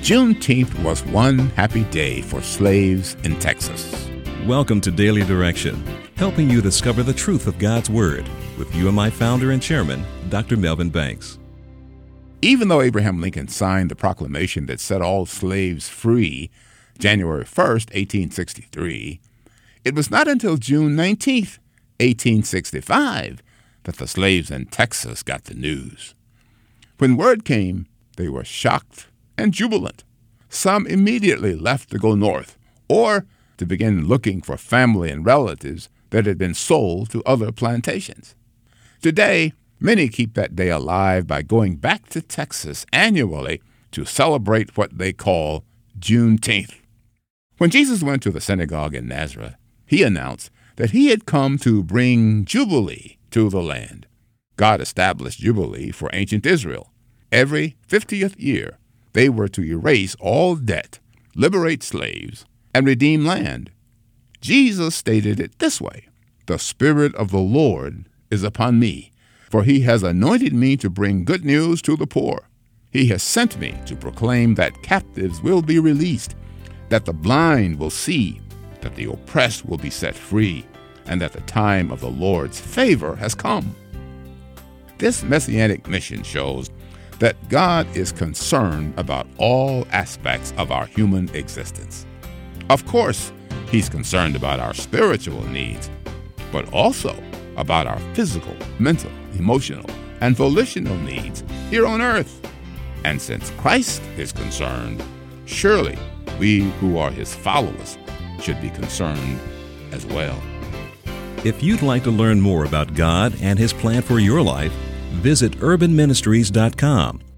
Juneteenth was one happy day for slaves in Texas. Welcome to Daily Direction, helping you discover the truth of God's Word with UMI founder and chairman, Dr. Melvin Banks. Even though Abraham Lincoln signed the proclamation that set all slaves free January 1st, 1863, it was not until June 19th, 1865, that the slaves in Texas got the news. When word came, they were shocked and jubilant. Some immediately left to go north or to begin looking for family and relatives that had been sold to other plantations. Today, many keep that day alive by going back to Texas annually to celebrate what they call Juneteenth. When Jesus went to the synagogue in Nazareth, he announced that he had come to bring Jubilee to the land. God established Jubilee for ancient Israel. Every 50th year, they were to erase all debt, liberate slaves, and redeem land. Jesus stated it this way: "The Spirit of the Lord is upon me, for he has anointed me to bring good news to the poor. He has sent me to proclaim that captives will be released, that the blind will see, that the oppressed will be set free, and that the time of the Lord's favor has come." This messianic mission shows that God is concerned about all aspects of our human existence. Of course, he's concerned about our spiritual needs, but also about our physical, mental, emotional, and volitional needs here on earth. And since Christ is concerned, surely we who are his followers should be concerned as well. If you'd like to learn more about God and his plan for your life, visit urbanministries.com